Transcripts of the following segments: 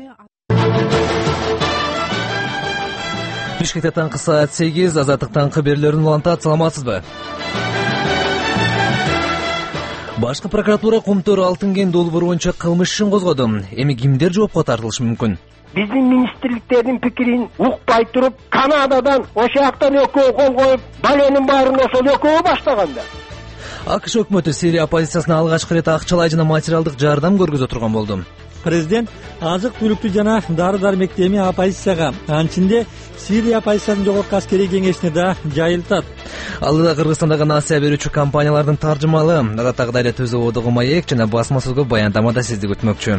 Бишкекте таңкы саат 8, Азаттык таңкы берүүлөрүн улантат. Саламатсызбы? Башкы прокуратура Кумтөр алтын кен долбоору боюнча кылмыш ишин козгоду. Эми кимдер жоопко тартылышы мүмкүн? Биздин министрликтердин пикирин укпай туруп, Канададан ошол жактан экөө кол коюп, баленин баарын ошол экөө баштаганда. АКШ өкмөтү Сирия оппозициясына алгачкы ирет акчалай жана материалдык жардам көргөзө турган болду. Президент азык-түлүктү жана дары-дармекти эми оппозицияга, анчинде Сирия оппозициясынын жогорку аскерий кеңешине да жайылтат. Алдыда Кыргызстандагы насыя берүүчү компаниялардын таржымалы, адаттагыдай эле Түз Ободогу Маек жана басма сөзгө баяндамада сизди күтмөкчү.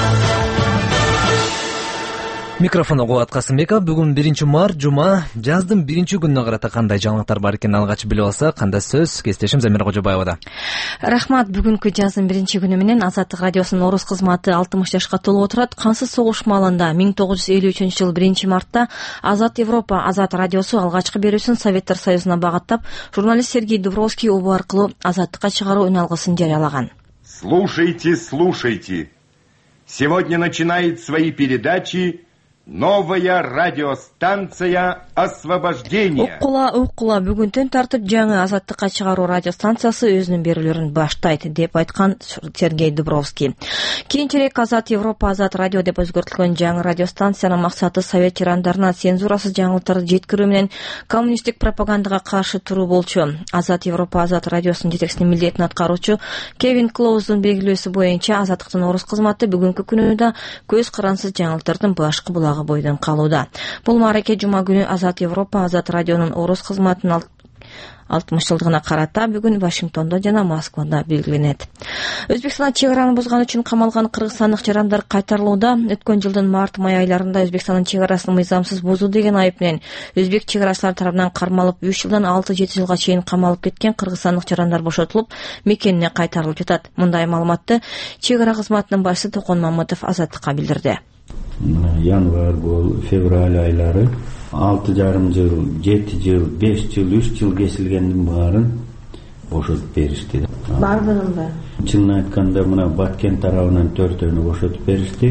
Микрофону Кубат Касымбеков. Бүгүн 1 жума, жаздын 1-күнүнө карата кандай жаңылыктар бар экенин алгач билип алсак, кандай сөз кесиптешим Замира Кожобаевада. Рахмат. Бүгүнкү жаздын 1-күнү менен Азаттык радиосунун орус кызматы 60 жашка толуп отурат. Кансыз согуш маалында 1953-жыл 1 мартта Азат Европа Азат радиосу алгачкы берүүсүн Советтер Союзуна багыттап, журналист Сергей Дубровский обу аркылуу азаттыкка чыгаруу үналгысын жарыялаган. Слушайте, слушайте. Сегодня начинает свои передачи новая радиостанция «Освобождение». Уккула бүгүнтөн тартып жаңы азаттыкка чыгаруу радиостанциясы өзүнүн берүүлөрүн баштайт деп айткан Сергей Дубровский. Кийинчерээк Азат Европа Азат радио деп өзгөртүлгөн жаңы радиостанциянын максаты совет тирандарына цензурасыз жаңылыктарды жеткирүү менен коммунисттик пропагандага каршы туруу болчу. Азат Европа Азат радиосунун жетекчисинин милдетин аткаруучу Кевин Клоуздун белгилөөсү боюнча Азаттыктын орус кызматы бүгүнкү күнү да көз карансыз жаңылыктардын башкы булагы бойдон калууда. Бул маареке жума күнү Азат Европа Азат радионун орус кызматынын 60 жылдыгына карата бүгүн Вашингтондо жана Москвада белгиленет. Өзбекстанда чек араны бузган үчүн камалган кыргызстандык жарандар кайтарылууда. Өткөн жылдын март-май айларында Өзбекстандын чек арасын мыйзамсыз бузуу деген айып менен өзбек чек арачылар тарабынан кармалып 3 жылдан 6-7 жылга чейин камалып кеткен кыргызстандык жарандар бошотулуп, мекенине кайтарылып жатат. Мындай маалыматты чек ара кызматынын башчысы Токон Мамытов Азаттыкка билдирди. Январь был, февраль айлары 6,5 жыл, 7 жыл, 5 жыл, 3 жыл кесилгендин баарын бошотуп беришти. Бардыгын да. Чынын айтканда мына Баткен тарабынан 4-өнү бошотуп беришти.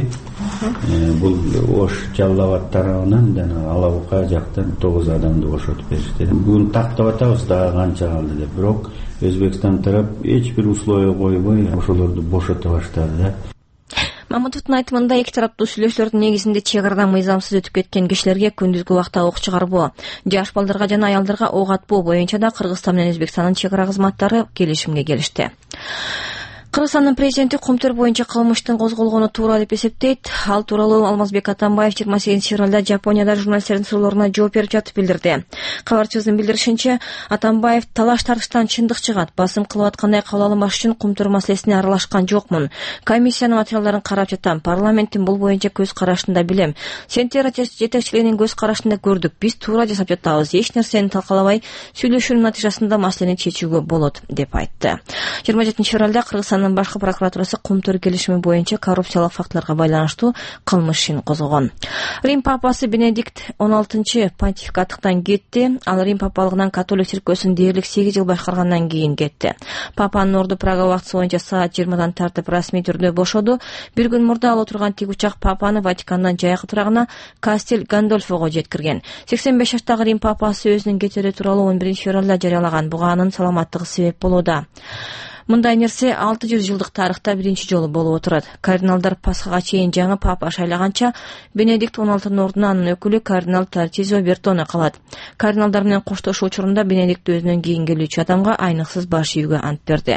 Бул Ош Жалал-Абад тарабынан жана Алабука жактан 9 адамды бошотуп беришти. Бүгүн тактап атабыз дагы канча калды деп. Бирок Өзбекстан тарап эч бир условия койбой ошолорду бошото баштады да. Мамытовдун айтымында эки тараптуу сүйлөшүүлөрдүн негизинде чек арадан мыйзамсыз өтүп кеткен кишилерге күндүзгү убакта ок чыгарбоо, жаш балдарга жана аялдарга ок атпоо боюнча да Кыргызстан менен Өзбекстандын чек ара кызматтары келишимге келишти. Кыргызстандын президенти Кумтөр боюнча кылмыштын козголгону туура деп эсептейт. Ал тууралуу Алмазбек Атамбаев 28-февралда Жапонияда журналисттердин суроолоруна жооп берип жатып билдирди. Кабарчыбыздын билдиришинче, Атамбаев талаш-тартыштан чындык чыгат. Басым кылып аткандай кабыл алынбаш үчүн Кумтөр маселесине аралашкан жокмун. Комиссиянын материалдарын карап жатам. Парламенттин бул боюнча көз карашын да билем. Сентер жетекчилигинин көз карашын да көрдүк. Биз туура жасап жатабыз. Эч нерсени талкалабай сүйлөшүүнүн натыйжасында маселени чечүүгө болот деп айтты. 27-февралда Кыргызстан башкы прокуратурасы Кумтөр келишими боюнча коррупциялык фактыларга байланыштуу кылмыш ишин козгогон. Рим папасы Бенедикт 16 понтификаттыктан кетти. Ал Рим папалыгынан католик церквөсүн дээрлик 8 жыл башкаргандан кийин кетти. Папанын орду Прага убактысы боюнча саат 20-дан тартып расмий түрдө бошоду. Бир күн мурда ал отурган тик учак папаны Ватикандан жайкы турагына Кастель Гандольфого жеткирген. 85 жаштагы Рим папасы өзүнүн кетери тууралуу 11-февралда жарыялаган. Буга анын саламаттыгы себеп болууда. Мындай нерсе 600 жылдык тарыхта биринчи жолу болуп отурат. Кардиналдар Пасхага чейин жаңы папа шайлаганча Бенедикт 16-нын ордуна анын өкүлү кардинал Тартизио Бертоне калат. Кардиналдар менен коштошуу учурунда Бенедикт өзүнөн кийин келүүчү адамга айныксыз баш ийүүгө ант берди.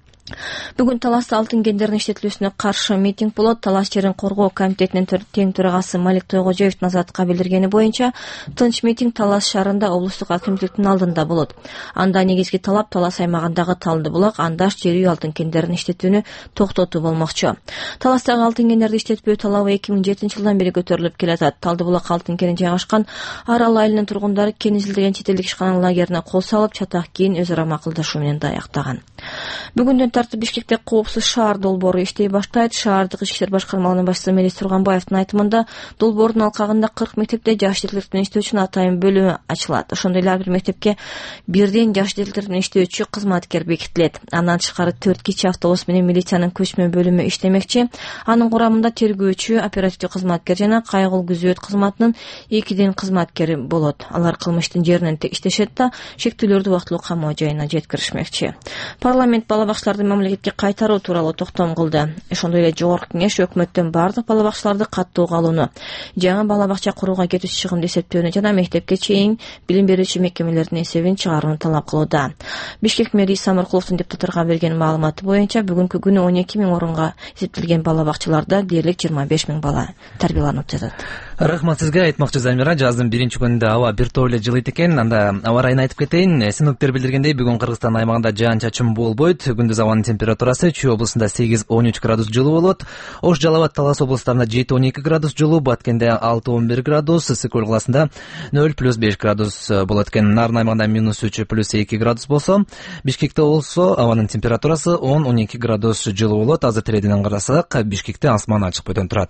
Бүгүн Таласта алтын кендеринин иштетилүүсүнө каршы митинг болот. Талас жерин коргоо комитетинин тең төрагасы Малик Тойгожоевдун Азаттыкка билдиргени боюнча, тынч митинг Талас шаарында облустук акимдиктин алдында болот. Анда негизги талап Талас аймагындагы Талды булак, Андаш жер үй алтын кендерин иштетүүнү токтотуу болмокчу. Таластагы алтын кендерди иштетпөө талабы 2007 жылдан бери көтөрүлүп келатат. Талды булак алтын кени жайгашкан Арал айылынын тургундары кени изилдеген чет элдик ишкана лагерине кол салып, чатак кийин өз ара макулдашуу менен даяктаган. Бүгүндөн тартып Бишкекте коопсуз шаар долбоору иштей баштайт. Шаардык ички иштер башкармалыгынын башчысы Мелис Турганбаевдин айтымында долбоордун алкагында 40 мектепте жаш жетилдик менен иштөө үчүн атайын бөлүмү ачылат. Ошондой эле ар бир мектепке бирден жаш жетилдик менен иштөөчү кызматкер бекитилет. Андан тышкары 4 кичи автобус менен милициянын көчмө бөлүмү иштемекчи. Анын курамында тергөөчү, оперативдик кызматкер жана кайгыл күзөт кызматынын 2 кызматкери болот. Алар кылмыштын жеринен иштешет да шектүүлөрдү убактылуу камоо жайына жеткиришмекчи. Парламент бала бакчаларды мамлекетке кайтаруу тууралуу токтом кылды. Ошондой эле жогорку кеңеш өкмөттөн бардык бала бакчаларды каттуу калууну, жаңы бала бакча курууга кетүүчү чыгымды эсептөөнү жана мектепке чейин билим берүүчү мекемелердин эсебин чыгарууну талап кылууда. Бишкек мэри Иса Мыркуловдун депутаттарга берген маалыматы боюнча бүгүнкү күнү 12 000 орунга эсептелген бала бакчаларда дээрлик 25 000 бала тарбияланып жатат. Рахмат сизге. Айтмакчы Замира, жаздын 1-күнүндө аба бир топ эле жылыйт экен. Анда аба райын айтып кетейин. Синоптиктер билдиргендей, бүгүн Кыргызстан аймагында жаан-чачын болбойт. Күндүз абанын температурасы Чүй облусунда 8-13 градус жылуу болот. Ош, Жалал абад, Талас облустарында 7-12 градус жылуу, Баткенде 6-11 градус, Сыкөл каласында 0+5 градус болот экен. Нарын аймагында -3 +2 градус болсо, Бишкекте болсо абанын температурасы 10-12 градус жылуу болот. Азыр тиреден карасак, Бишкекте асман ачык бойдон турат.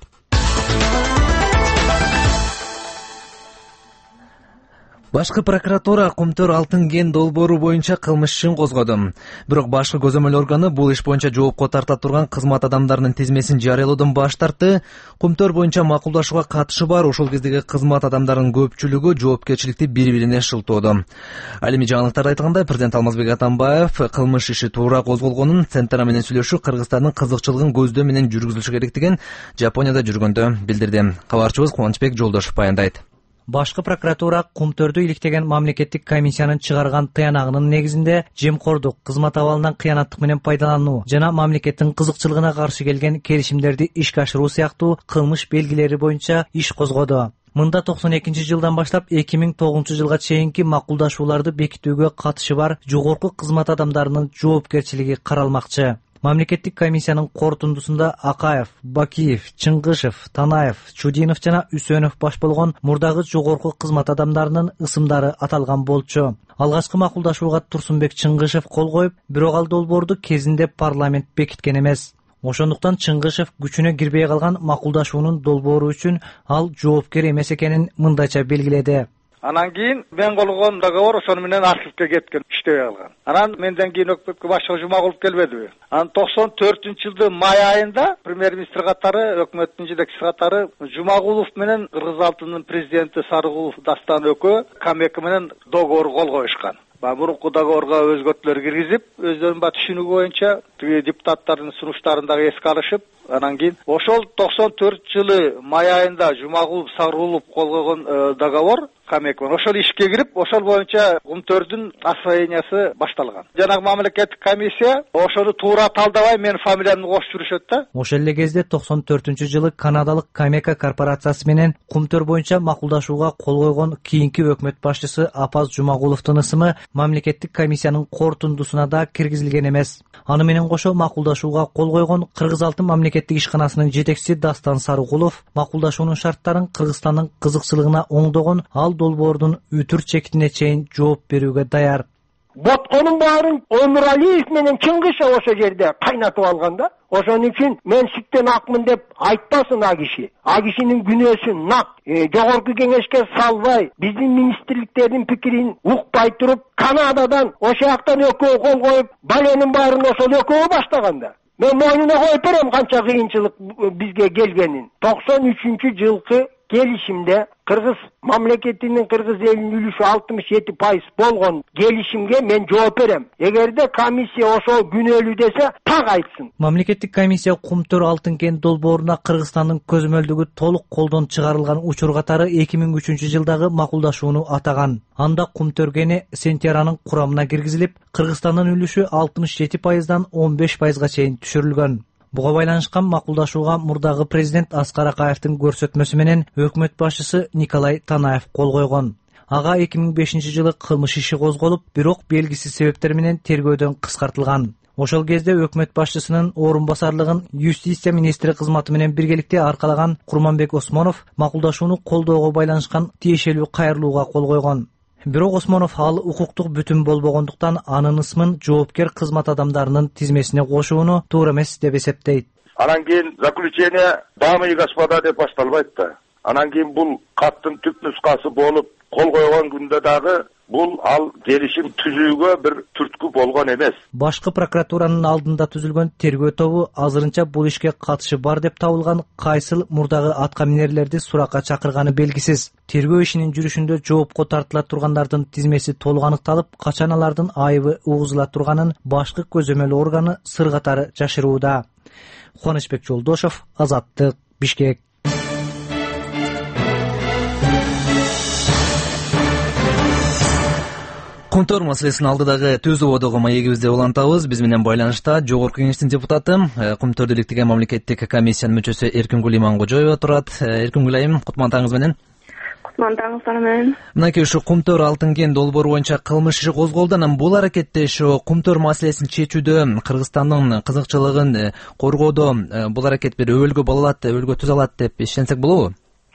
Башкы прокуратура Кумтөр алтын кен долбоору боюнча кылмыш ишин козгоду. Бирок башкы көзөмөл органы бул иш боюнча жоопко тарта турган кызмат адамдарынын тизмесин жарыялоодон баш тартты. Кумтөр боюнча макулдашууга катышы бар ошол кездеги кызмат адамдарынын көпчүлүгү жоопкерчиликти бири-бирине шылтоодо. Ал эми жаңылыктарда айтылгандай, президент Алмазбек Атамбаев кылмыш иши туура козголгонун, Центра менен сүйлөшүү Кыргызстандын кызыкчылыгын көздөө менен жүргүзүлүшү керектигин Жапонияда жүргөндө билдирди. Кабарчыбыз Кубанычбек Жолдошов баяндайт. Башкы прокуратура Кумтөрдү иликтеген мамлекеттик комиссиянын чыгарган тыянагынын негизинде жемкордук, кызмат абалынан кыянаттык менен пайдалануу жана мамлекеттин кызыкчылыгына каршы келген келишимдерди ишке ашыруу сыяктуу кылмыш белгилери боюнча иш козгоду. Мында 92-жылдан баштап 2009-жылга чейинки макулдашууларды бекитүүгө катышы бар жогорку кызмат адамдарынын жоопкерчилиги каралмакчы. Мамлекеттик комиссиянын корутундусунда Акаев, Бакиев, Чыңгышев, Танаев, Чудинов жана Үсөнов баш болгон мурдагы жогорку кызмат адамдарынын ысымдары аталган болчу. Алгачкы макулдашууга Турсунбек Чыңгышев кол коюп, бирок ал долбоорду кезинде парламент бекиткен эмес. Ошондуктан Чыңгышев күчүнө кирбей калган макулдашуунун долбоору үчүн ал жоопкер эмес экенин мындайча белгиледи. Анан кийин мен колгон договор ошону менен архивге кеткен, иштебей калган. Анан менден кийин өкмөткө башчы Жумагулов келбедиби? Анан 94-жылдын май айында премьер-министр катары, өкмөттүн жетекчиси катары Жумагулов менен Кыргыз алтынынын президенти Сарыгулов Дастан экөө Камека менен договор кол коюшкан. Мурунку договорго өзгөртүүлөр киргизип, өздөрүнүн түшүнүгү боюнча тиги депутаттардын сунуштарын дагы эске алышып, анан кийин ошол 94-жылы май айында Жумагулов Сарыгулов кол койгон договор Камек менен ошол ишке кирип, ошол боюнча Кумтөрдүн освоениясы башталган. Жанагы мамлекеттик комиссия ошону туура талдабай менин фамилиямды кошуп жүрүшөт да. Ошол эле кезде 94-жылы канадалык Камека корпорациясы менен Кумтөр боюнча макулдашууга кол койгон кийинки өкмөт башчысы Апаз Жумагуловдун ысымы мамлекеттик комиссиянын корутундусуна да киргизилген эмес. Аны менен кошо макулдашууга кол койгон Кыргыз алтын мамлекеттик ишканасынын жетекчиси Дастан Сарыгулов макулдашуунун шарттарын Кыргызстандын кызыкчылыгына оңдогон, ал долбоордун үтүр чекитине чейин жооп берүүгө даяр. Ботконун баарын Өмүралиев менен Чыңгышев ошол жерде кайнатып алганда, ошон үчүн мен сүттөн акмын деп айтпасын а киши. А кишинин күнөөсү нак. Жогорку кеңешке салбай, биздин министрликтердин пикирин укпай туруп, Канададан ошол экөө кол коюп, баленин баарын ошол экөө баштаганда. Мен мойнуна коюп берем канча кыйынчылык бизге келгенин. 93-жылкы келишимде Кыргыз мамлекетинин, Кыргыз элинин үлүшү 67% болгон келишимге мен жооп берем. Эгерде комиссия ошол күнөөлүү десе, так айтсын. Мамлекеттик комиссия Кумтөр алтын кен долбооруна Кыргызстандын көзөмөлдүгү толук колдон чыгарылган учур катары 2003-жылдагы макулдашууну атаган. Анда Кумтөр кени Сентиаранын курамына киргизилип, Кыргызстандын үлүшү 67%дан 15%га чейин түшүрүлгөн. Буга байланышкан макулдашууга мурдагы президент Аскар Акаевдин көрсөтмөсү менен өкмөт башчысы Николай Танаев кол койгон. Ага 2005-жылы кылмыш иши козголуп, бирок белгисиз себептер менен тергөөдөн кыскартылган. Ошол кезде өкмөт башчысынын орун басарлыгын юстиция министри кызматы менен биргеликте аркалаган Курманбек Осмонов макулдашууну колдоого байланышкан тиешелүү кайрылууга кол койгон. Бирок Осмонов ал укуктук бүтүн болбогондуктан анын ысмын жоопкер кызмат адамдарынын тизмесине кошууну туура эмес деп эсептейт. Анан кийин заключение дамы и господа деп башталбайт да. Анан кийин бул каттын түп нускасы болуп кол койгон күндө дагы бул ал келишим түзүүгө бир түрткү болгон эмес. Башкы прокуратуранын алдында түзүлгөн тергөө тобу азырынча бул ишке катышы бар деп табылган кайсыл мурдагы атка минерлерди суракка чакырганы белгисиз. Тергөө ишинин жүрүшүндө жоопко тартыла тургандардын тизмеси толук аныкталып, качан алардын айыбы угузула турганын башкы көзөмөл органы сыр катары жашырууда. Кубанычбек Жолдошов, Азаттык, Бишкек. Кумтөр маселесин алдыдагы түзүү одого маегибизде улантабыз. Биз менен байланышта Жогорку Кеңештин депутаты, Кумтөрдү иликтеген мамлекеттик комиссиянын мүчөсү Эркингүл Имангожоева турат. Эркингүл айым, кутман таңыңыз менен. Кутман таңыңыздар менен. Мынакей ушу Кумтөр алтын кен долбоору боюнча кылмыш иши козголду. Анан бул аракетте ушу Кумтөр маселесин чечүүдө Кыргызстандын кызыкчылыгын коргоодо бул аракет бир өбөлгө боло алат, өбөлгө түзө алат деп ишенсек болобу?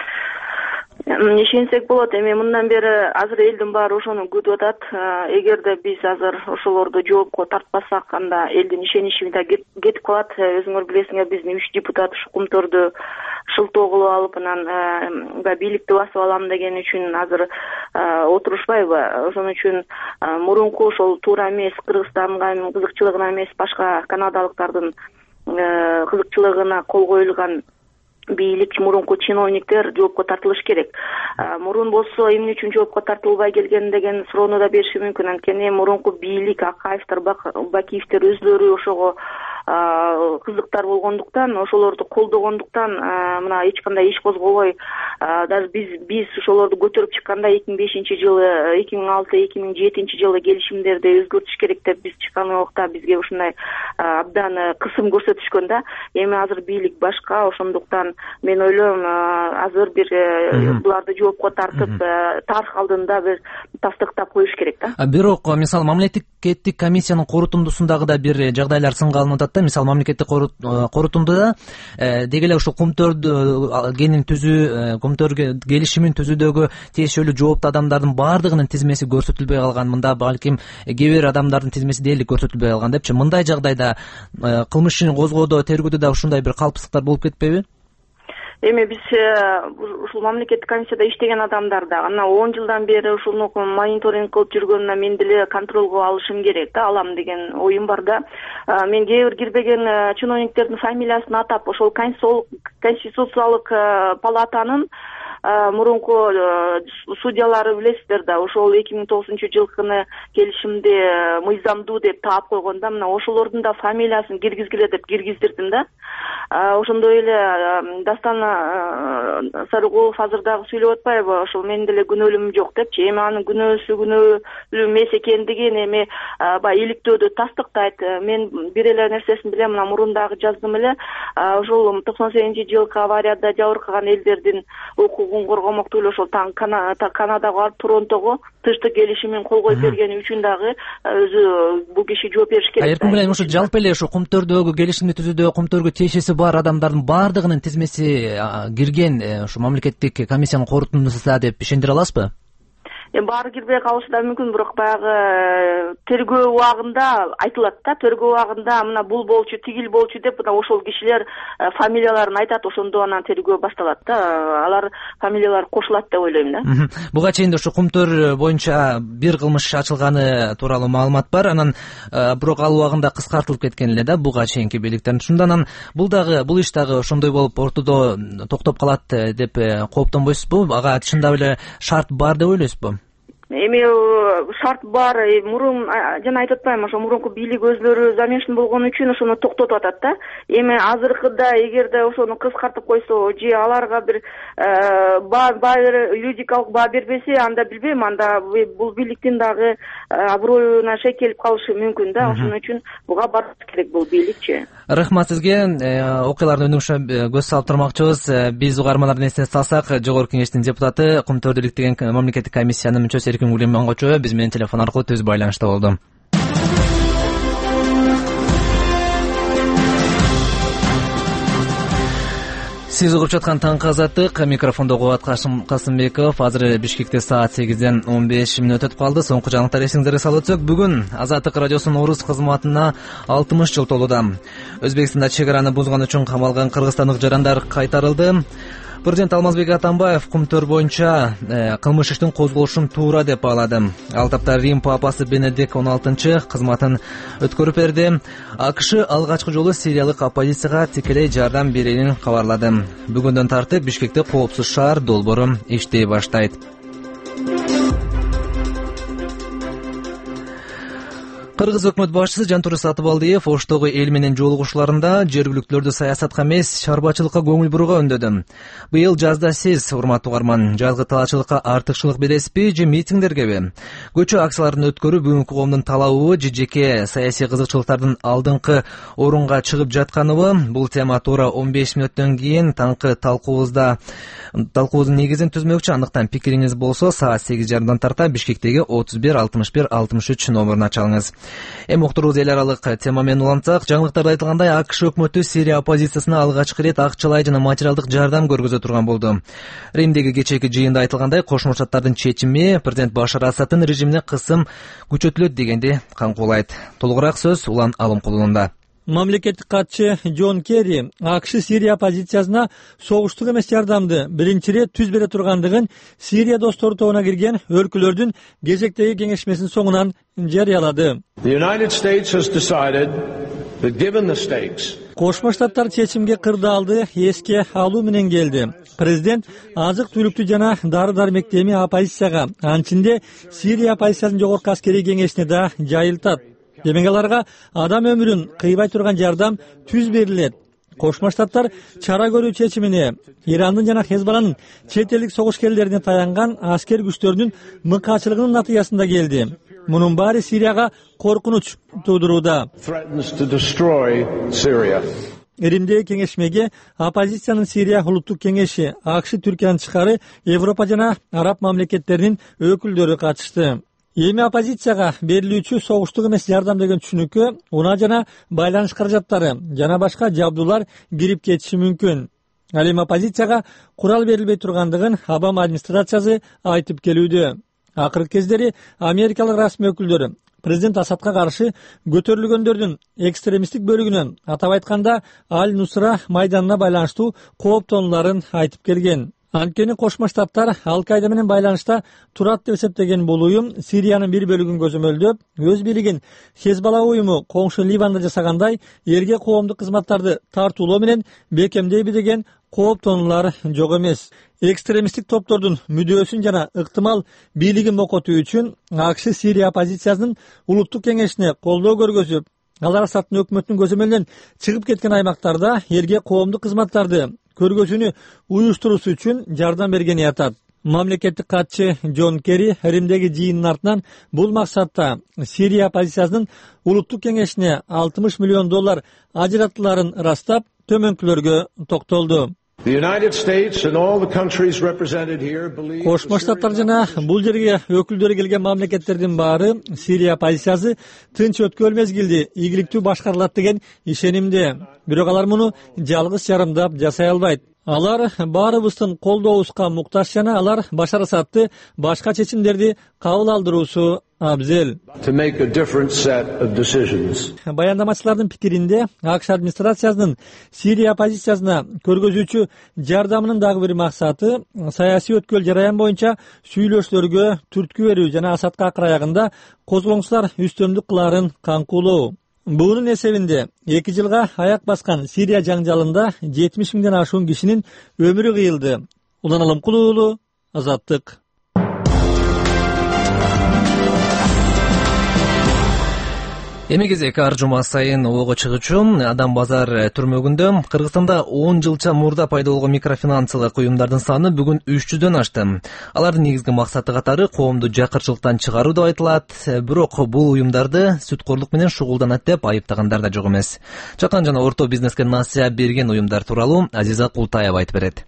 Ишенсек болот. Эми мындан бери азыр элдин баары ошону күтүп атат. Эгерде биз азыр ошолорду жоопко тартпасак, анда элдин ишеничи да кетип калат. Өзүңөр билесиңер, биздин 3 депутат ушу Кумтөрдү шылтоо кылып алып, анан бийликти басып алам деген үчүн азыр отурушпайбы. Ошон үчүн мурунку ошол туура эмес, Кыргызстанга кызыкчылыгына эмес, башка канадалыктардын кызыкчылыгына кол коюлган бийлик, мурунку чиновниктер жоопко тартылыш керек. Мурун болсо эмне үчүн жоопко тартылбай келген деген суроону да бериши мүмкүн. Анткени мурунку бийлик, Акаевдер, Бакиевдер өзлөрү ошого кызыктар болгондуктан, ошолорду колдогондуктан мына эч кандай иш козгобой, даже биз ошолорду көтөрүп чыкканда 2005-жылы, 2006-2007 жылы келишимдерди өзгөртүш керек деп биз чыккан убакта бизге ушундай абдан кысым көрсөтүшкөн да. Эми азыр бийлик башка, ошондуктан мен ойлойм азыр бир буларды жоопко тартып, тарых алдында бир тастыктап коюш керек да. Бирок мисалы мамлекеттик комиссиянын корутундусундагы да бир жагдайлар сынга алынып атат да. Мисалы мамлекеттик корутундуда деги эле ушул Кумтөр кенин түзүү, Кумтөр келишимин түзүүдөгү тиешелүү жооптуу адамдардын баардыгынын тизмеси көрсөтүлбөй калган, мында балким кээ бир адамдардын тизмеси дээрлик көрсөтүлбөй калган депчи. Мындай жагдайда кылмыш ишин козгоодо, тергөөдө да ушундай бир калпсыздыктар болуп кетпейби? Эми биз ушул мамлекеттик комиссияда иштеген адамдар да ана 10 жылдан бери ушуну мониторинг кылып жүргөнүнө мен деле контролго алышым керек да, алам деген оюм бар да. Мен кээ бир кирбеген чиновниктердин фамилиясын атап, ошол конституциялык палатанын мурунку судьялары билесиздер да, ошол 2009-жылкыны келишимди мыйзамдуу деп таап койгон да, мына ошолордун да фамилиясын киргизгиле деп киргиздирдим да. Ошондой эле Дастан Сарыгулов азыр дагы сүйлөп атпайбы, ошол менин деле күнөөлүм жок депчи. Эми анын күнөөлүү эмес экендигин эми баягы иликтөөдө тастыктайт. Мен бир эле нерсесин билем, мына мурун дагы жаздым эле, ошол 98-жылкы аварияда жабыркаган элдердин укугун коргомоктуу эле ошол Канадага барып Торонтого тыштык келишимин кол коюп бергени үчүн дагы өзү бул киши жооп бериш керек. Эркин менен ушу жалпы эле ушу Кумтөрдөгү келишимди түзүүдө Кумтөргө тиешеси бар адамдардын баардыгынын тизмеси кирген ушу мамлекеттик комиссиянын корутундусуна деп ишендире аласызбы? Баары кирбей калышы да мүмкүн, бирок баягы тергөө убагында айтылат да, тергөө убагында мына бул болчу, тигил болчу деп ошол кишилер фамилияларын айтат, ошондо анан тергөө башталат да. Алар фамилиялар кошулат деп ойлойм да. Буга чейин ушу Кумтөр боюнча бир кылмыш ачылганы тууралуу маалымат бар, анан бирок ал убагында кыскартылып кеткен эле да буга чейинки бийликтердин. Ушундан бул иш дагы ошондой болуп ортодо токтоп калат деп кооптонбойсузбу? Ага чындап эле шарт бар деп ойлойсузбу? Эми шарт бар, мурун жана айтып атпаймынбы, ошо мурунку бийлик өзлөрү замешан болгон үчүн ошону токтотуп атат да. Эми азыркыда эгерде ошону кыскартып койсо, же аларга бир юридикалык баа бербесе, анда билбейм, анда бул бийликтин дагы аброюна шек келип калышы мүмкүн да. Ошон үчүн буга барыш керек бул бийликчи. Рахмат сизге. Окуялардын өнүгүшүнө көз салып турмакчыбыз. Биз угармандардын эсине салсак, Жогорку Кеңештин депутаты, Кумтөрдү иликтеген мамлекеттик комиссиянын мүчөсү Эркингүл Имангожоева биз менен телефон аркылуу түз байланышта болду. Сиз угуп жаткан таңкы азаттык, микрофондо Кубат Касымбеков. Азыр Бишкекте саат 8:15 өтүп калды. Соңку жаңылыктар эсиңизге салып өтсөк, бүгүн Азаттык радиосунун орус кызматына 60 жыл толууда. Өзбекстанда чек араны бузган үчүн камалган кыргызстандык жарандар кайтарылды. Президент Алмазбек Атамбаев Кумтөр боюнча кылмыш иштин козголушун туура деп баалады. Ал тапта Рим папасы Бенедикт 16 кызматын өткөрүп берди. АКШ алгачкы жолу сириялык оппозицияга тикелей жардам берерин кабарлады. Бүгүндөн тартып Бишкекте коопсуз шаар долбоору иштей баштайт. Кыргыз өкмөт башчысы Жантур Сатыбалдиев Оштогу эл менен жолугушууларында жергиликтүүлөрдү саясатка эмес, чарбачылыкка көңүл бурууга үндөдү. Быйыл жазда сиз, урматтуу угарман, жазгы талаачылыкка артыкчылык бересизби же митингдергеби? Көчө акцияларын өткөрүү бүгүнкү коомдун талабыбы же жеке саясий кызыкчылыктардын алдыңкы орунга чыгып жатканыбы? Бул тема туура 15 мүнөттөн кийин таңкы талкуубуздун негизин түзмөкчү. Андыктан пикириңиз болсо саат 8:30 тарта Бишкектеги 31 61 63 номуруна чалыңыз. Уктуруубуз эл аралык тема менен улантсак, жаңылыктарда айтылгандай, АКШ өкмөтү Сирия оппозициясына алгачкы ирет акчалай жана материалдык жардам көргөзө турган болду. Римдеги кечээки жыйында айтылгандай, Кошмо Штаттардын чечими президент Башар Асаддын режимине кысым күчөтүлөт дегенди камкуулайт. Толугураак сөз Улан Алымкулунда. Мамлекеттик катчы Джон Керри АКШ Сирия оппозициясына согуштук эмес жардамды биринчи ирет түз бере тургандыгын Сирия достору тобуна кирген өлкөлөрдүн кезектеги кеңешмесинин соңунан жарыялады. Кошмо Штаттар чечимге кырдаалды эске алуу менен келди. Президент азык-түлүктү жана дары-дармекти эми оппозицияга, анчинде Сирия оппозициясынын жогорку аскерий кеңешине да жайылтат. Демек аларга адам өмүрүн кыйбай турган жардам түз берилет. Кошмо Штаттар чара көрүү чечимине Ирандын жана Хезбалланын чет элдик согушкерлерине таянган аскер күчтөрүнүн мыкаачылыгынын натыйжасында келди. Мунун баары Сирияга коркунуч туудурууда. Римдеги кеңешмеге оппозициянын Сирия улуттук кеңеши, АКШ, Түркиянын тышкары Европа жана араб мамлекеттеринин өкүлдөрү катышты. Эми оппозицияга берилүүчү согуштук эмес жардам деген түшүнүккө унаа жана байланыш каражаттары жана башка жабдуулар кирип кетиши мүмкүн. Ал эми оппозицияга курал берилбей тургандыгын Обама администрациясы айтып келүүдө. Акыркы кездери америкалык расмий өкүлдөрү президент Асадка каршы көтөрүлгөндөрдүн экстремисттик бөлүгүнөн, атап айтканда Аль-Нусра майданына байланыштуу кооптонууларын айтып келген. Анткени Кошмо Штаттар Ал-Каида менен байланышта турат деп эсептеген бул уюм Сириянын бир бөлүгүн көзөмөлдөп, өз бийлигин Хезбалла уюму коңшу Ливанда жасагандай элге коомдук кызматтарды тартуулоо менен бекемдейби деген кооптонуулар жок эмес. Экстремисттик топтордун мүдөөсүн жана ыктымал бийлигин мокотуу үчүн АКШ Сирия оппозициясынын улуттук кеңешине колдоо көргөзүп, алар Асаддын өкмөтүнүн көзөмөлүнөн чыгып кеткен аймактарда элге коомдук кызматтарды көргөзүүнү уюштуруусу үчүн жардам бергени атат. Мамлекеттик катчы Джон Керри Римдеги жыйындын артынан бул максатта Сирия оппозициясынын улуттук кеңешине 60 миллион доллар ажыратыларын ырастап, төмөнкүлөргө токтолду. Кошмо Штаттар жана бул жерге өкүлдөрү келген мамлекеттердин баары Сирия оппозициясы тынч өткөл мезгилди ийгиликтүү башкарылат деген ишенимде. Бирок алар муну жалгыз жарымдап жасай албайт. Алар баарыбыздын колдообузга муктаж жана алар Башар Асадты башка чечимдерди кабыл алдыруусу абзел. Баяндамачылардын пикиринде АКШ администрациясынын Сирия оппозициясына көргөзүүчү жардамынын дагы бир максаты саясий өткөл жараян боюнча сүйлөшүүлөргө түрткү берүү жана Асадка акыр аягында козголоңчулар үстөмдүк кылаарын камкуулоо. Буунун эсебинде 2 жылга аяк баскан Сирия жаңжалында 70 миңден ашуун кишинин өмүрү кыйылды. Улан Алымкул уулу, Азаттык. Эми кезек ар жума сайын ого чыгуучу Адам Базар түрмөгүндө Кыргызстанда 10 жылча мурда пайда болгон микрофинансылык уюмдардын саны бүгүн 300дөн ашты. Алардын негизги максаты катары коомду жакырчылыктан чыгаруу деп айтылат. Бирок бул уюмдарды сүткөрлүк менен шугулданат деп айыптагандар да жок эмес. Чакан жана орто бизнеске насыя берген уюмдар тууралуу Азиза Култаева айтып берет.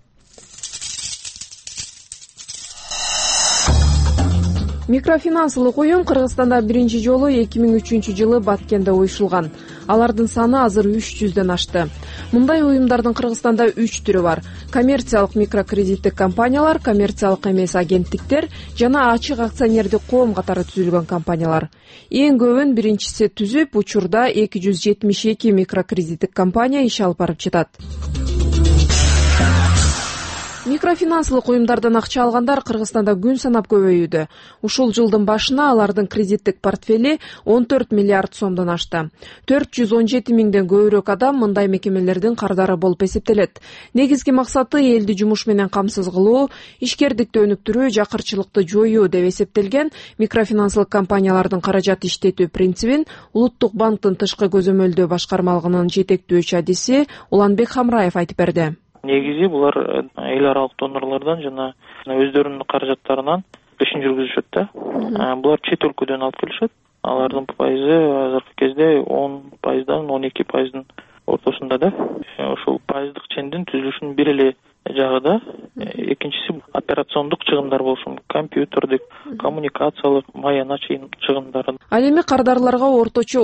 Микрофинансылык уюм Кыргызстанда биринчи жолу 2003 жылы Баткенде уюшулган. Алардын саны азыр 300дөн ашты. Мындай уюмдардын Кыргызстанда 3 түрү бар: коммерциялык микрокредиттик компаниялар, коммерциялык эмес агенттиктер жана ачык акционердик коом катары түзүлгөн компаниялар. Эң көбүн биринчиси түзүп, учурда 272 микрокредиттик компания иш алып барып жатат. Микрофинансылык уюмдардан акча алгандар Кыргызстанда күн санап көбөйүүдө. Ушул жылдын башына алардын кредиттик портфели 14 миллиард сомдон ашты. 417 миңден көбүрөөк адам мындай мекемелердин кардары болуп эсептелет. Негизги максаты элди жумуш менен камсыз кылуу, ишкердикти өнүктүрүү, жакырчылыкты жоюу деп эсептелген микрофинансылык компаниялардын каражат иштетүү принцибин Улуттук банктын тышкы көзөмөлдөө башкармалыгынын жетектөөчү адиси Уланбек Хамраев айтып берди. Негизи булар эл аралык донорлордон жана өздөрүнүн каражаттарынан ишин жүргүзүшөт да. Булар чет өлкөдөн алып келишет. Алардын пайызы азыркы кезде 10%дан 12%дын ортосунда да. Ошол пайыздык чендин түзүлүшүнүн бир эле жагы да. Экинчиси операциондук чыгымдар болушун, компьютердик, коммуникациялык, маяна чыгымдары. Ал эми кардарларга орточо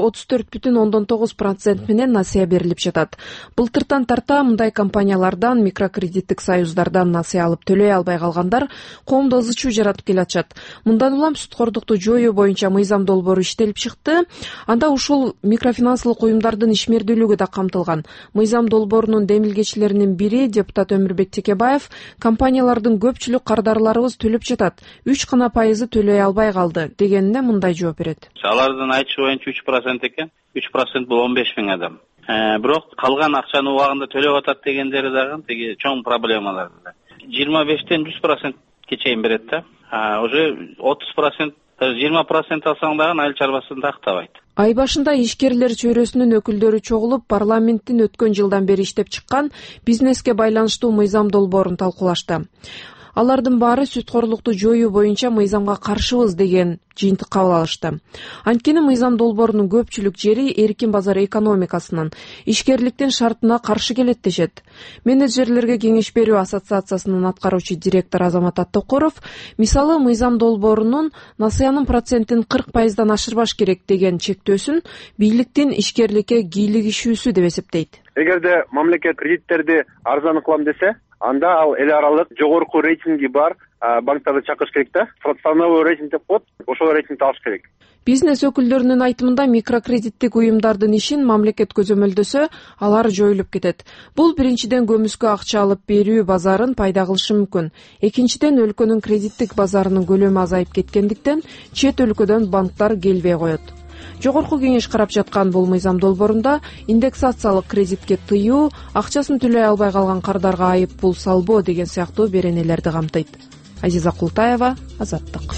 34,9% менен насыя берилип жатат. Былтыртан тарта мындай компаниялардан, микрокредиттик союздардан насыя алып төлөй албай калгандар коомдо ызы-чуу жаратып келатышат. Мындан улам сүткордукту жоюу боюнча мыйзам долбоору иштелип чыкты. Анда ушул микрофинансылык уюмдардын ишмердүүлүгү да камтылган. Мыйзам долбоорунун демилгечилеринин бири депутат Өмүрбек Текебаев компаниялардын көпчүлүк кардарларыбыз төлөп жатат, 3% төлөй албай калды дегенине мындай жооп берет. Алардын айтышы боюнча 3% экен. 3% бул 15 миң адам. Бирок калган акчаны убагында төлөп атат дегендери дагы теги чоң проблемалар. 25тен 100%ке чейин берет да. Уже 30%, 20% алсаң дагы айыл чарбасын тактабайт. Ай башында ишкерлер чөйрөсүнүн өкүлдөрү чогулуп, парламенттин өткөн жылдан бери иштеп чыккан бизнеске байланыштуу мыйзам долбоорун талкуулашты. Алардын баары сүткорлукту жоюу боюнча мыйзамга каршыбыз деген жыйынтык кабыл алышты. Анткени мыйзам долбоорунун көпчүлүк жери эркин базар экономикасынын, ишкерликтин шартына каршы келет дешет. Менеджерлерге кеңеш берүү ассоциациясынын аткаруучу директору Азамат Аттокоров, мисалы мыйзам долбоорунун насыянын процентин 40%дан ашырбаш керек деген чектөөсүн бийликтин ишкерликке кийлигишүүсү деп эсептейт. Эгерде мамлекет кредиттерди арзан кылам десе, анда ал эл аралык жогорку рейтинги бар банктарды чакырыш керек да. Страновой рейтинг деп коет, ошол рейтингди алыш керек. Бизнес өкүлдөрүнүн айтымында микрокредиттик уюмдардын ишин мамлекет көзөмөлдөсө, алар жоюлуп кетет. Бул биринчиден көмүскө акча алып берүү базарын пайда кылышы мүмкүн. Экинчиден өлкөнүн кредиттик базарынын көлөмү азайып кеткендиктен чет өлкөдөн банктар келбей коет. Жогорку кеңеш карап жаткан бул мыйзам долбоорунда индексациялык кредитке тыюу, акчасын төлөй албай калган кардарга айып пул салбоо деген сыяктуу беренелерди камтыйт. Азиза Култаева, Азаттык.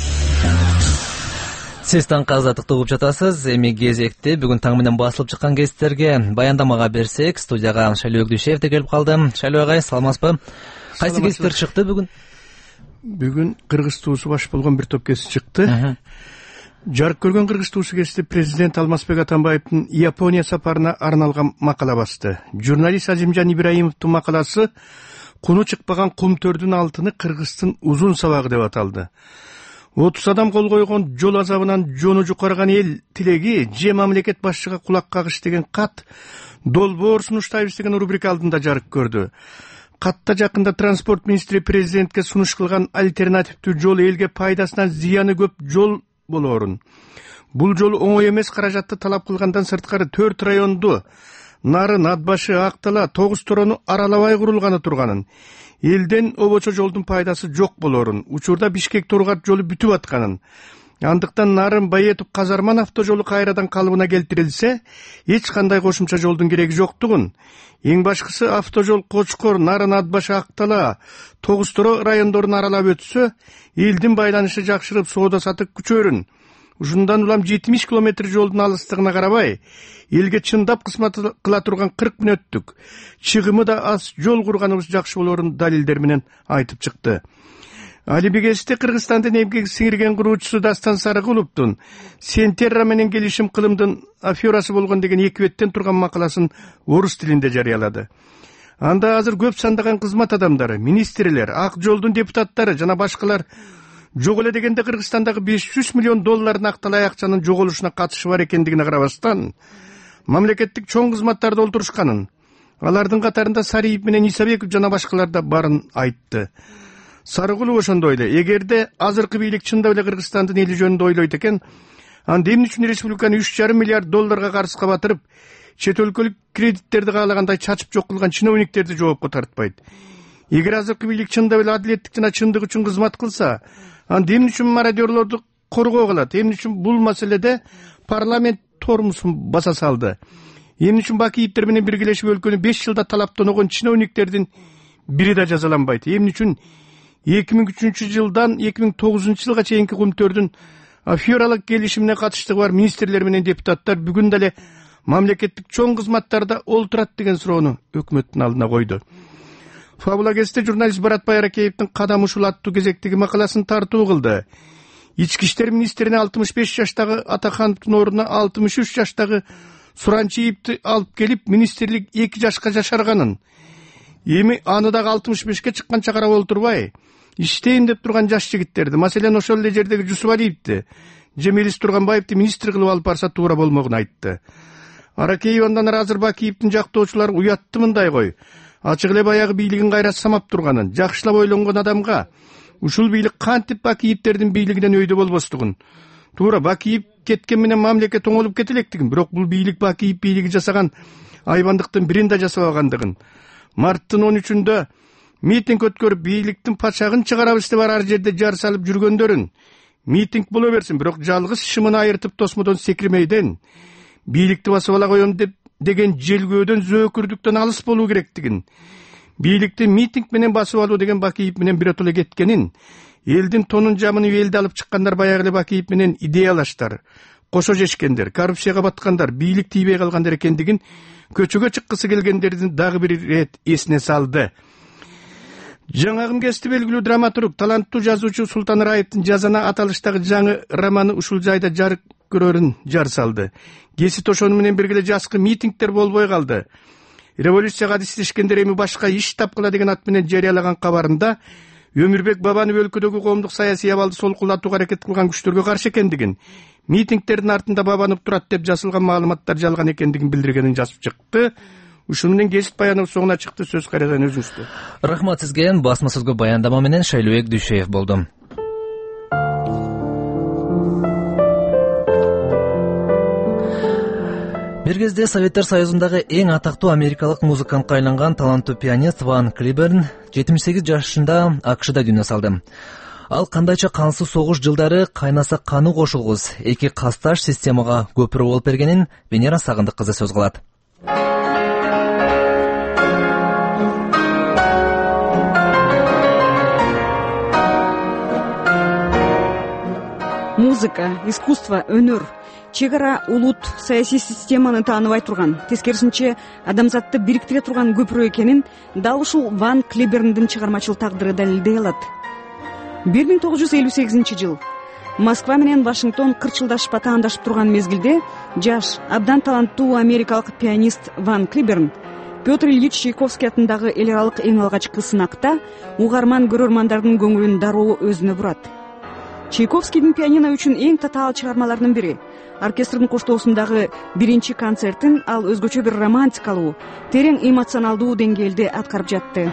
Сиз таңкы Азаттыкты угуп жатасыз. Эми кезекти бүгүн таң менен басылып чыккан гезиттерге баяндамага берсек, студияга Шайлоо Өкдүшев да келип калды. Шайлоо агай, саламатсызбы? Кайсы гезиттер чыкты бүгүн? Бүгүн кыргыз туусу баш болгон бир топ гезит чыкты. Жарык көргөн кыргыз туусу гезити президент Алмазбек Атамбаевдин Япония сапарына арналган макала басты. Журналист Азимжан Ибраимовдун макаласы куну чыкпаган кумтөрдүн алтыны Кыргыздын узун сабагы деп аталды. 30 адам кол койгон жол азабынан жону жукарган эл тилеги же мамлекет башчыга кулак кагыш деген кат долбоор сунуштайбыз деген рубрика алдында жарык көрдү. Катта жакында транспорт министри президентке сунуш кылган альтернативдүү жол элге пайдасынан зыяны көп жол болоорун. Бул жол оңой эмес каражатты талап кылгандан сырткары 4 районду Нарын, Атбашы, Актала, Тогуз Торону аралабай курулганы турганын, элден обочо жолдун пайдасы жок болоорун, учурда Бишкек Тургат жолу бүтүп атканын, андыктан Нарын, Баетов, Казарман автожолу кайрадан калыбына келтирилсе, эч кандай кошумча жолдун кереги жоктугун, эң башкысы автожол Кочкор, Нарын, Атбашы, Актала, Тогуз Торо райондорун аралап өтсө, элдин байланышы жакшырып, соода сатык күчөрүн. Ушундан улам 70 километр жолдун алыстыгына карабай, элге чындап кызмат кыла турган 40 мүнөттүк, чыгымы да аз жол курганыбыз жакшы болоорун далилдер менен айтып чыкты. Алибегесте Кыргызстандын эмгек сиңирген куруучусу Дастан Сарыгуловдун Сентерра менен келишим кылымдын аферасы болгон деген 2 беттен турган макаласын орус тилинде жарыялады. Анда азыр көп сандаган кызмат адамдары, министрлер, Ак жолдун депутаттары жана башкалар жок эле дегенде Кыргызстандагы $500 миллион акталай акчанын жоголушуна катышы бар экендигине карабастан, мамлекеттик чоң кызматтарда олтурушканын, Алардын катарында Сариев менен Исабеков жана башкалар да барын айтты. Сарыгулов ошондой эле, эгерде азыркы бийлик чындап эле Кыргызстандын эли жөнүндө ойлойт экен, анда эмне үчүн республиканы 3,5 миллиард долларга карызга батырып, чет өлкөлүк кредиттерди каалагандай чачып жок кылган чиновниктерди жоопко тартпайт? Эгер азыркы бийлик чындап эле адилеттик жана чындык үчүн кызмат кылса, анда эмне үчүн мародёрлорду коргоо кылат? Эмне үчүн бул маселеде парламент тормусун баса салды? Эмне үчүн Бакиевдер менен биргелешип өлкөнү 5 жылда талап тоногон чиновниктердин бири да жазаланбайт? Эмне үчүн 2003 жылдан 2009 жылга чейинки Кумтөрдүн афералык келишимине катыштыгы бар министрлер менен депутаттар бүгүн деле мамлекеттик чоң кызматтарда олтурат деген суроону өкмөттүн алдына койду. Фабула Кезте журналист Баратбай Аракеевдин кадам ушул аттуу кезектеги макаласын тартуу кылды. Ички иштер министрине 65 жаштагы Атахановдун ордуна 63 жаштагы Суранчиевди алып келип, министрлик 2 жашка жашарганын, эми аны дагы 65ке чыкканча карап олтурбай, иштейин деп турган жаш жигиттерди, маселен ошол эле жердеги Жусупалиевди, Жемелис Турганбаевди министр кылып алып барса туура болмогун айтты. Аракеев андан ары азыр Бакиевдин жактоочулары уятты мындай кой. Ачык эле баягы бийлигин кайра самап турганын, жакшылап ойлонгон адамга ушул бийлик кантип Бакиевдердин бийлигинен өйдө болбостугун, туура Бакиев кеткен менен мамлекет оңолуп кете электигин, бирок бул бийлик Бакиев бийлиги жасаган айбандыктын бирин да жасабагандыгын, марттын 13-үндө митинг өткөрүп бийликтин пачагын чыгарабыз деп ар жерде жар салып жүргөндөрүн, митинг боло берсин, бирок жалгыз шымын айыртып тосмодон секирмейден, бийликти басып ала коем деген желгөөдөн, зөөкүрдүктөн алыс болуу керектигин, бийликти митинг менен басып алуу деген Бакиев менен биротоло кеткенин, элдин тонун жамын элди алып чыккандар баягы эле Бакиев менен идеялаштар, кошо жешкендер, коррупцияга баткандар, бийлик тийбей калгандар экендигин көчөгө чыккысы келгендердин дагы бир ирет эсине салды. Жаңагым Кести белгилүү драматург, таланттуу жазуучу Султан Раевдин жазана аталыштагы жаңы романы ушул жайда жарык көрөрүн жар салды. Кесит ошону менен бирге жазкы митингдер болбой калды. Революцияга катышкендер эми башка иш тапкыла деген ат менен жарыялаган кабарында Өмүрбек Бабанов өлкөдөгү коомдук саясий абалды солкулатууга аракет кылган күчтөргө каршы экендигин, митингдердин артында Бабанов турат деп жазылган маалыматтар жалган экендигин билдиргенин жазып чыкты. Ушун менен Кесит баянов соңуна чыкты. Сөз кайрадан өзүңүздө. Рахмат сизге. Басма сөзгө баяндама менен Шайлыбек Дүйшеев болду. Бир кезде Советтер Союзундагы эң атактуу америкалык музыкантка айланган таланттуу пианист Ван Клиберн 78 жашында АКШда дүйнө салды. Ал кандайча кансыз согуш жылдары кайнаса каны кошулгус эки касташ системага көпүрө болуп бергенин Венера Сагындык кызы сөз кылат. Музыка, искусство, өнөр чек ара улут саясий системаны тааныбай турган, тескерисинче адамзатты бириктире турган көпүрө экенин дал ушул Ван Клиберндин чыгармачыл тагдыры далилдей алат. 1958 жыл Москва менен Вашингтон кырчылдашып атаандашып турган мезгилде жаш, абдан таланттуу америкалык пианист Ван Клиберн Петр Ильич Чайковский атындагы эл аралык эң алгачкы сынакта угарман көрөрмандардын көңүлүн дароо өзүнө бурат. Чайковскийдин пианино үчүн эң татаал чыгармаларынын бири. Оркестрдин коштоосундагы биринчи концертин ал өзгөчө бир романтикалуу, терең эмоционалдуу деңгээлде аткарып жатты.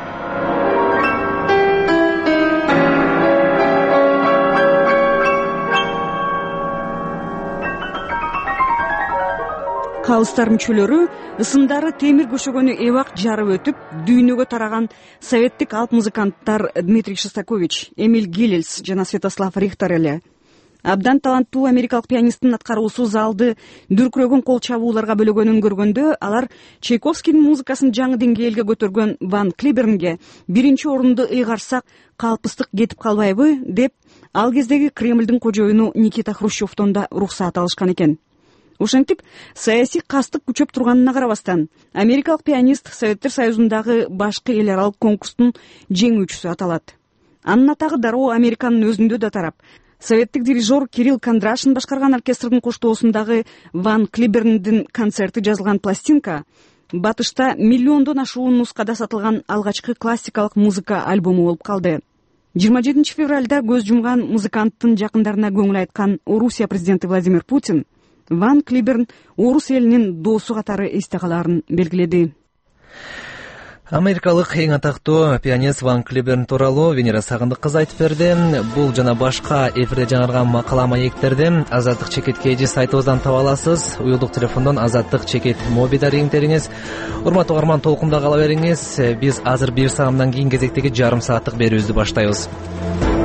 Калыстар мүчөлөрү ысымдары темир көшөгөнү эбак жарып өтүп, дүйнөгө тараган советтик алп музыканттар Дмитрий Шостакович, Эмиль Гилельс жана Святослав Рихтер эле. Абдан таланттуу америкалык пианисттин аткаруусу залды дүркүрөгөн кол чабууларга бөлөгөнүн көргөндө, алар Чайковскийдин музыкасын жаңы деңгээлге көтөргөн Ван Клибернге биринчи орунду ыйгарсак калпыстык кетип калбайбы деп, ал кездеги Кремлдин кожоюну Никита Хрущевдон да уруксаат алышкан экен. Ошентип, саясий кастык күчөп турганына карабастан, америкалык пианист Советтер Союзундагы башкы эл аралык конкурстун жеңүүчүсү аталат. Анын атагы дароо Американын өзүндө да тарап. Советтик дирижер Кирилл Кондрашин башкарган оркестрдин коштоосундагы Ван Клиберндин концерти жазылган пластинка батышта миллиондон ашуун нускада сатылган алгачкы классикалык музыка альбому болуп калды. 27 февралда көз жумган музыканттын жакындарына көңүл айткан Орусия президенти Владимир Путин Ван Клиберн орус элинин доосу катары эсте калаарын белгиледи. Америкалык эң атактуу пианист Ван Клиберн тууралуу Венера Сагындык кызы айтып берди. Бул жана башка эфирде жаңырган макала маектерди Азаттык чекит KG сайтыбыздан таба аласыз. Уюлдук телефондон Азаттык чекит мобида рингтериңиз. Урматтуу угарман, толкунда кала бериңиз. Биз азыр 1 саамдан кийин кезектеги жарым сааттык берүүбүздү баштайбыз.